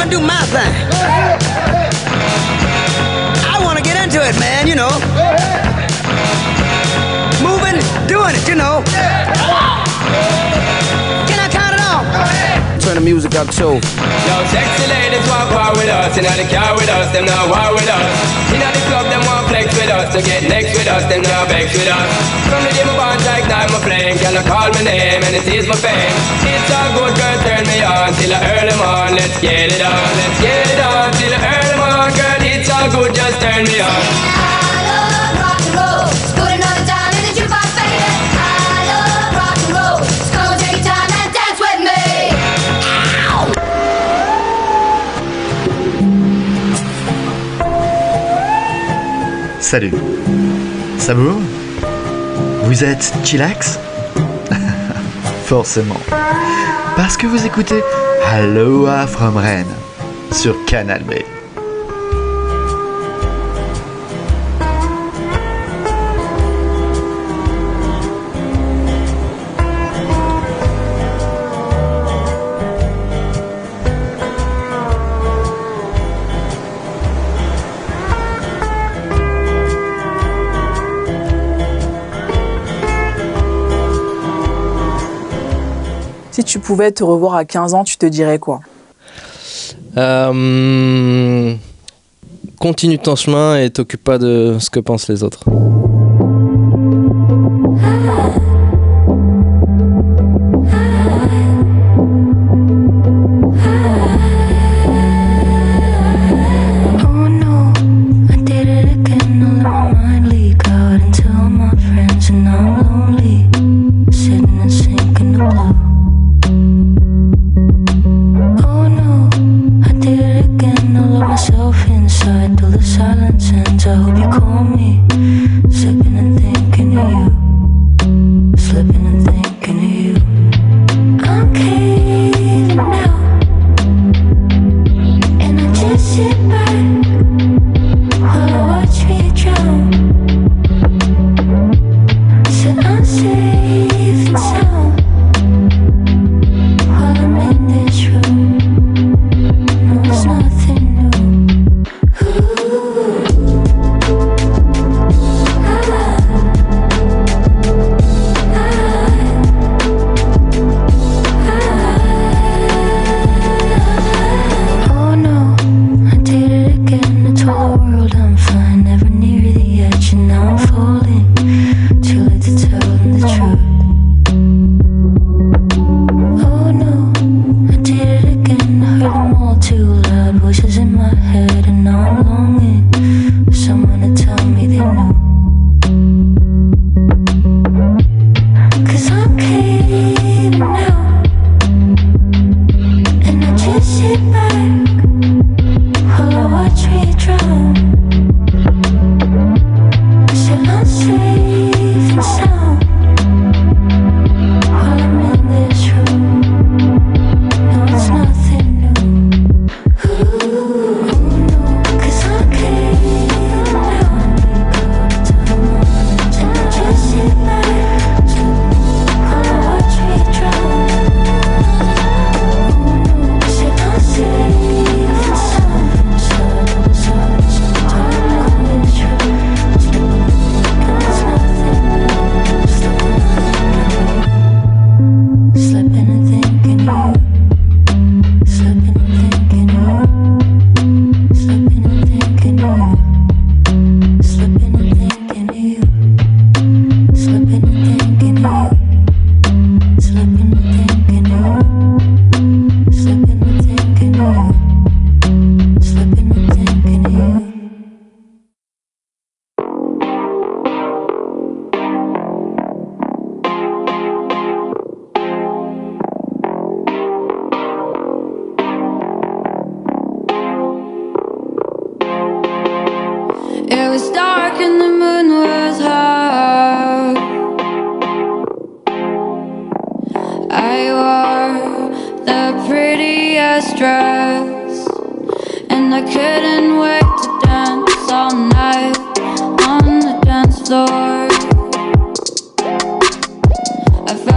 gonna do my thing. I wanna get into it, man, you know. Moving, doing it, you know. Can I count it off? Turn the music up too. Yo, sexy ladies want war with us. Inna the car with us, them not war with us. Inna the club, them want flex with us. To get next with us, them not vex with us. From the day my bond like night my flame, can I call my name and it is my fame. It's all good, girl, turn me on till I earn them on. Let's get it on, let's get it on till I earn them on. Girl, it's all good, just turn me on. I love rock and roll. Just put another dime in the jukebox, baby. I love rock and roll. Just come and take your time and dance with me. Salut. Samour? Vous êtes chillax? Forcément. Parce que vous écoutez Aloha from Rennes sur Canal B. Si tu pouvais te revoir à 15 ans, tu te dirais quoi? Continue ton chemin et t'occupe pas de ce que pensent les autres.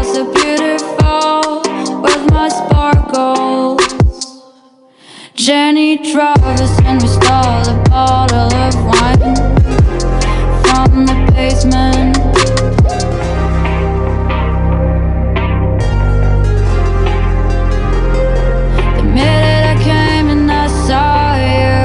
Jen many drivers and we stole a bottle of wine from the basement. The minute I came and I saw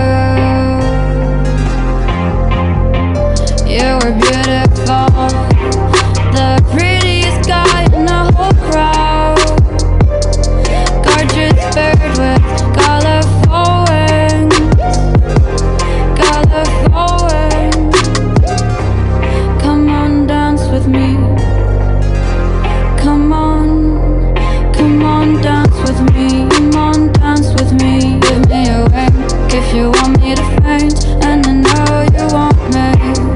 you, you were beautiful, the prettiest guy in the whole crowd, gorgeous bird with colorful wings, colorful wings. Come on, dance with me. Come on, come on, dance with me. Come on, dance with me. Give me a wink if you want me to faint, and I know you want me.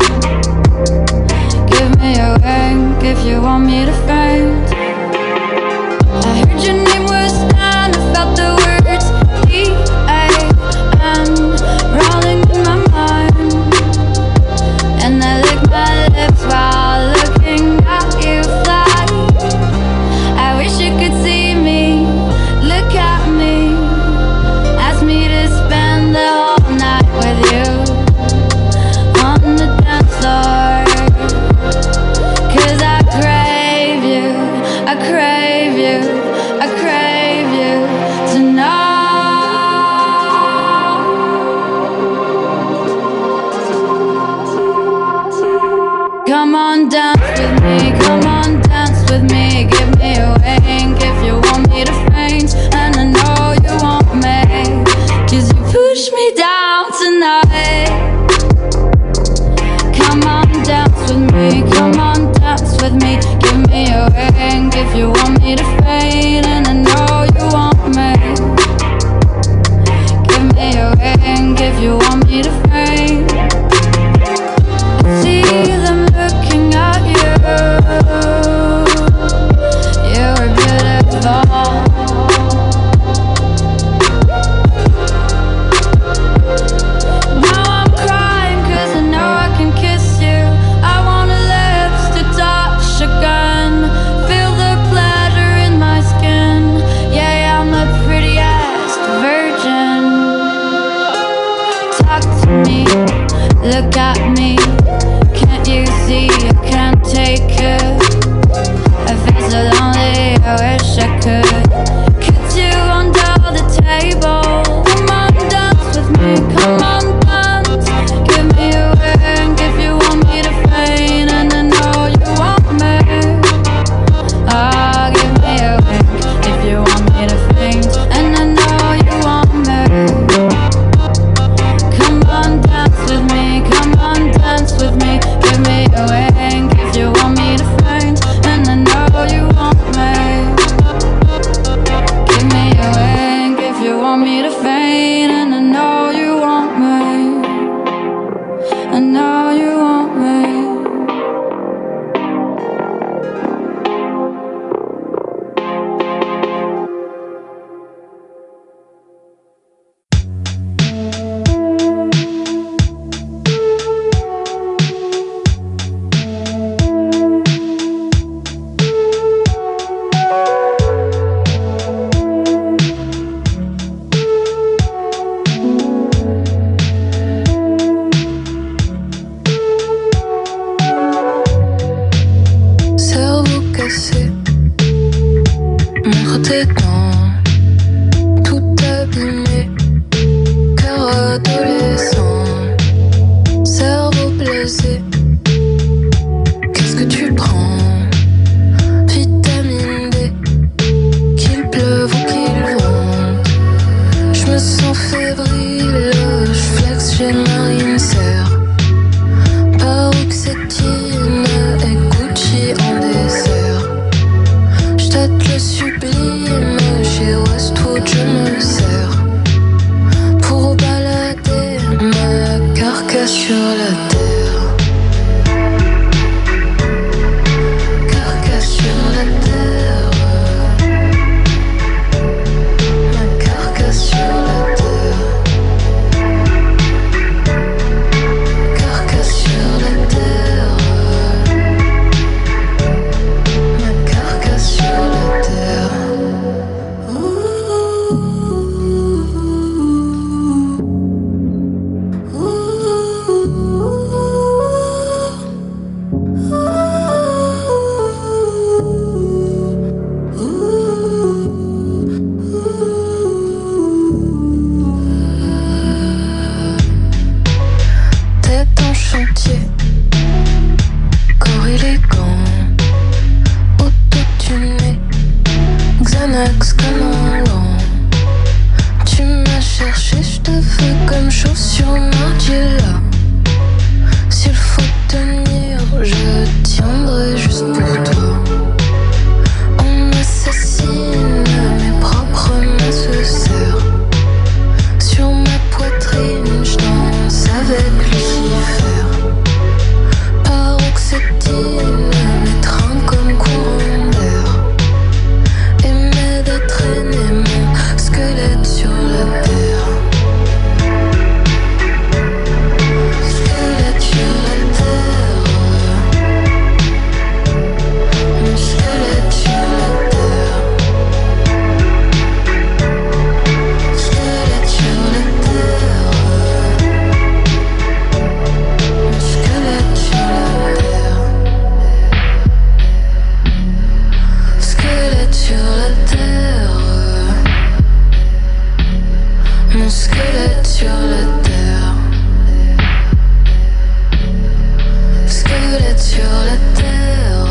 Give me a wink if you want me to faint. I heard your name was Dan, I felt the words D-A-N rolling in my mind, and I licked my lips while looking at you fly. I wish you could see me, look at me, ask me to spend the whole night with you on the dance floor. 'Cause I crave you, I crave you, I crave you tonight. Come on, dance with me, come on, dance with me. Give me a wink if you want me to faint, and I know you want me, 'cause you push me down tonight. Come on, dance with me, come on, dance with me. Give me a wink if you want me to faint, and I know you want me. Give me a wink if you want me to faint. I see them looking at you. You were beautiful. Now I'm crying 'cause I know I can kiss you. I want our lips to touch again. Feel the pleasure in my skin. Yeah, I'm the prettiest virgin. Talk to me, look at me. Can't you see I can't take it? I feel so lonely, I wish I could put you under the table. Come on, dance with me, come on, dance. Give me a wink if you want me to faint, and I know you want me. Ah, give me a wink if you want me to faint, and I know you want me. Come on, dance with me, come on, dance with me. Give me a wink if you want me to faint, and I know you want me. Give me a wink if you want me to faint, and I know you want me. I know you want me. Cerveau cassé, montre tes dents, tout abîmé, cœur adolescent, cerveau blasé. Qu'est-ce que tu prends? Vitamine D, qu'il pleuve ou qu'il vente. Je me sens fébrile, je flex, j'ai marine serre. Paroxétine et Gucci en dessert. J'tâte le sublime, chez Westwood je me sers pour balader ma carcasse sur la terre. relax comme un gant. Tu m'as cherché, je te veux comme chaussure Margiela. S'il faut tenir, je tiendrai juste pour toi. On assassine mes propres nécessaires. Sur ma poitrine, je danse avec Lucifer. Paroxétine, m'étreint comme courant d'air. Et m'aide à traîner mon squelette sur la terre. Squelette sur la terre. Mon squelette sur la terre. Squelette sur la terre. Mon squelette sur la terre. Squelette sur la terre. Mon squelette sur la terre. Squelette sur la terre.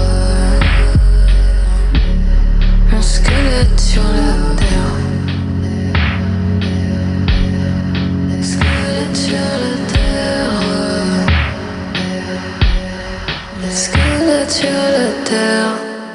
Mon squelette sur la terre. Squelette sur la terre. Squelette sur la terre.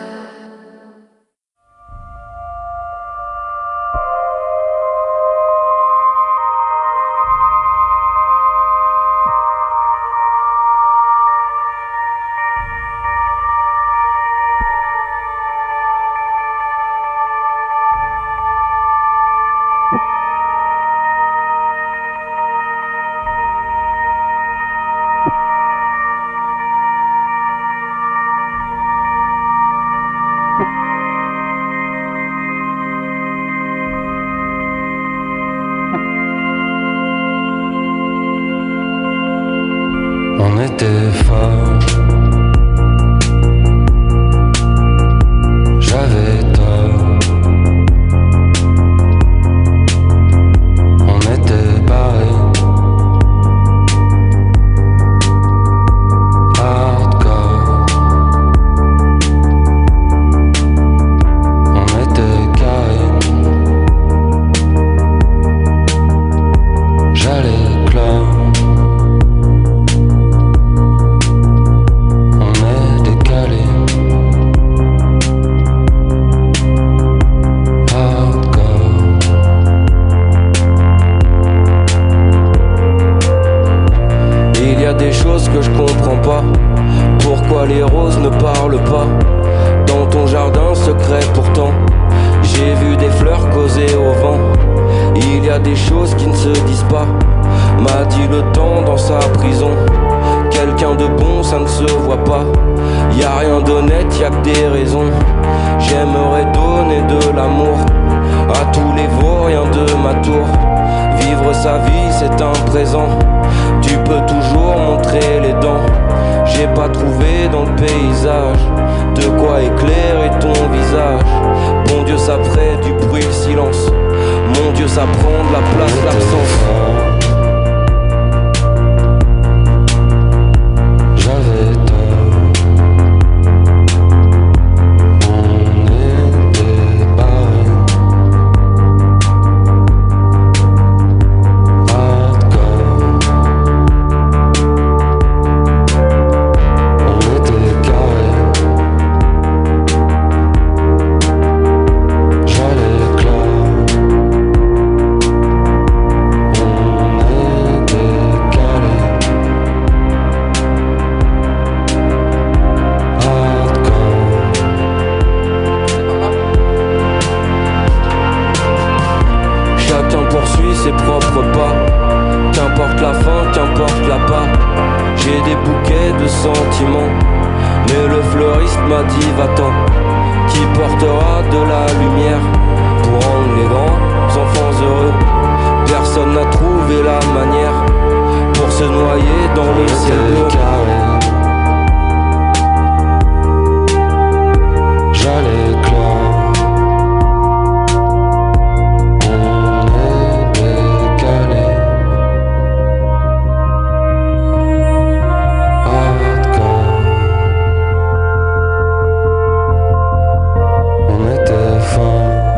On était fort, j'avais tort. On était pareil, hardcore. On était carré, j'allais clore. Des choses que je comprends pas. Pourquoi les roses ne parlent pas dans ton jardin secret pourtant? J'ai vu des fleurs causer au vent. Il y a des choses qui ne se disent pas, m'a dit le temps dans sa prison. Quelqu'un de bon ça ne se voit pas. Y a rien d'honnête, y a que des raisons. J'aimerais donner de l'amour à tous les vauriens de ma tour. Vivre sa vie c'est un présent. Tu peux toujours montrer les dents. J'ai pas trouvé dans le paysage de quoi éclairer ton visage. Bon Dieu ça ferait du bruit le silence. Mon Dieu ça prend de la place l'absence. J'avais tort. On était pareil. Ses propres pas. Qu'importe la fin, qu'importe la part. J'ai des bouquets de sentiments, mais le fleuriste m'a dit va-t'en. Qui portera de la lumière pour rendre les grands enfants heureux? Personne n'a trouvé la manière pour se noyer dans le ciel bleu. J'allais clore. On était fin.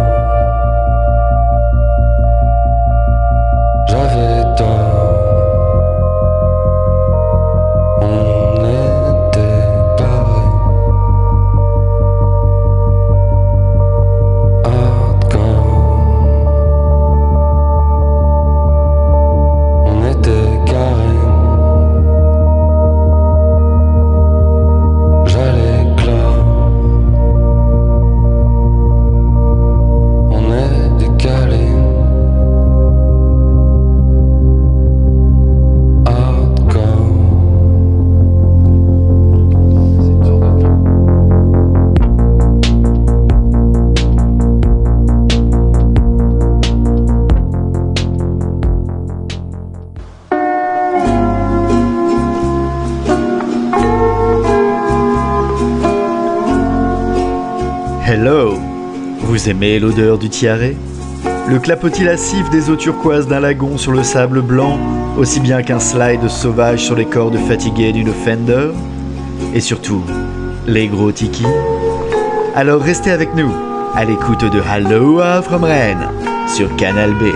Vous aimez l'odeur du tiare? Le clapotis lascif des eaux turquoises d'un lagon sur le sable blanc, aussi bien qu'un slide sauvage sur les cordes fatiguées d'une Fender? Et surtout, les gros tikis? Alors restez avec nous, à l'écoute de Aloha from Rennes, sur Canal B.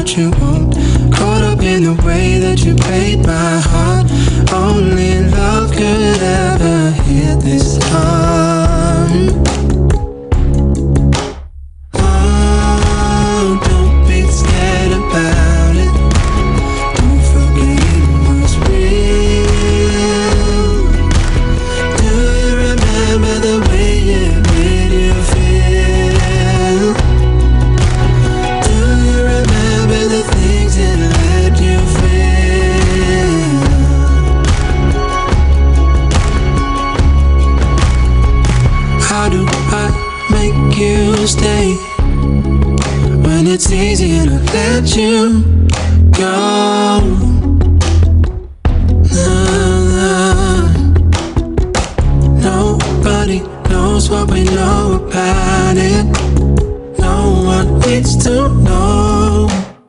but you won't. Caught up in the way that you played my heart. Only love could ever hit this time. Oh, don't be scared about it. Don't forget it was real. Do you remember the way it made you feel? Do you remember the things it let you feel? How do I make you stay when it's easier to let you go? Nobody knows what we know about it. No one needs to know.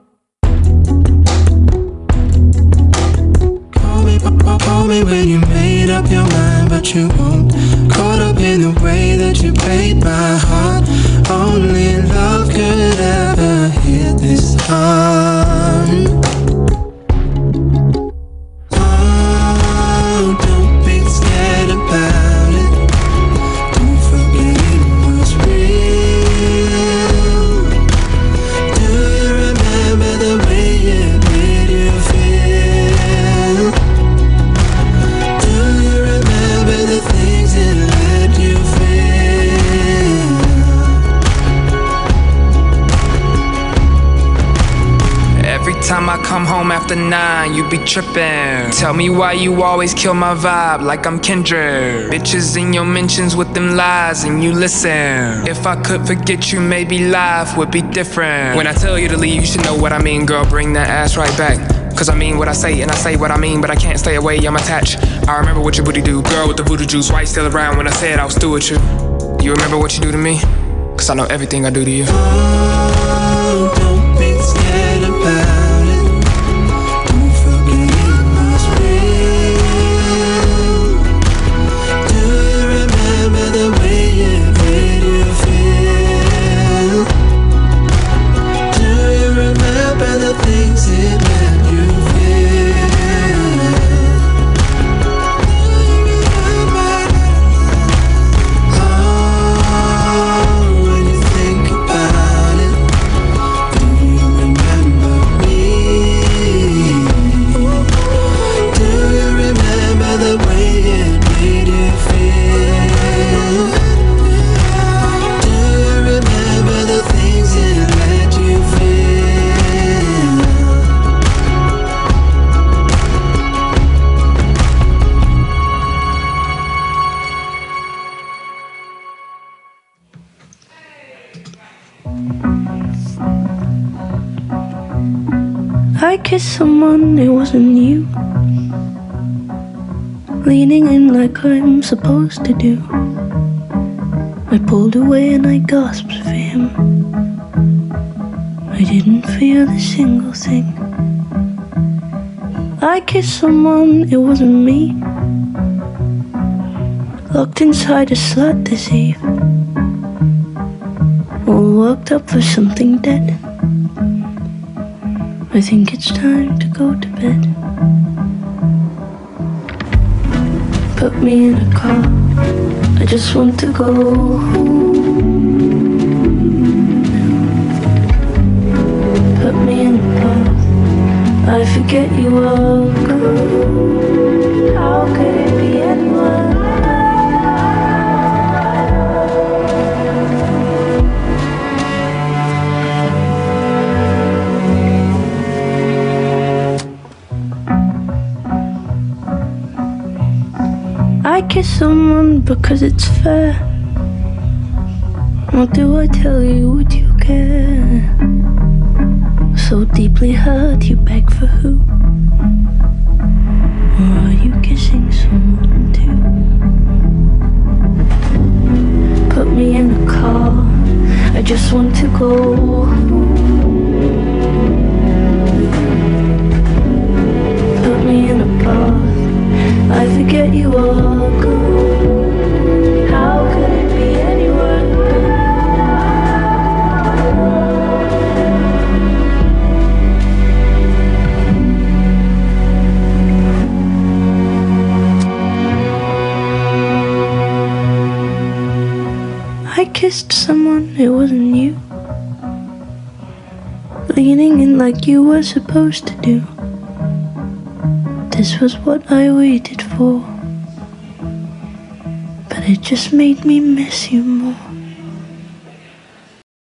Call me when you made up your mind, but you won't. Caught up in the way that you played my heart. Only love could ever hit this time. Oh, don't be scared about it. Don't forget it was real. Do you remember the way it made you feel? Do you remember the things it let you feel? Every time I come home after 9, you be trippin'. Tell me why you always kill my vibe like I'm Kendrick. Bitches in your mentions with them lies and you listen. If I could forget you, maybe life would be different. When I tell you to leave, you should know what I mean. Girl, bring that ass right back. Cause I mean what I say and I say what I mean, but I can't stay away, I'm attached. I remember what your booty do. Girl with the voodoo juice, why you still around when I said I was through with you? You remember what you do to me? Cause I know everything I do to you. Oh, don't be scared about it. Don't forget it was real. Do you remember the way it made you feel? Do you remember the things it let you feel? Oh, when you think about it, do you remember me? Do you remember the way it made you feel? Do you remember the things it let you feel? I kissed someone, it wasn't you. Leaning in like I'm supposed to do. I pulled away and I gasped for him. I didn't feel a single thing. I kissed someone, it wasn't me. Locked inside a slut this eve. All worked up for something dead. I think it's time to go to bed. Put me in a car, I just want to go home. Put me in a path, I forget you are gone. How could it be anyone? I kiss someone because it's fair. What do I tell you? Would you care? So deeply hurt, you beg for who? Or are you kissing someone too? Put me in a car, I just want to go. Put me in a bath, I forget you are gone. How could it be anyone? kissed someone, it wasn't you. Leaning in like you were supposed to do. This was what I waited for, but it just made me miss you more.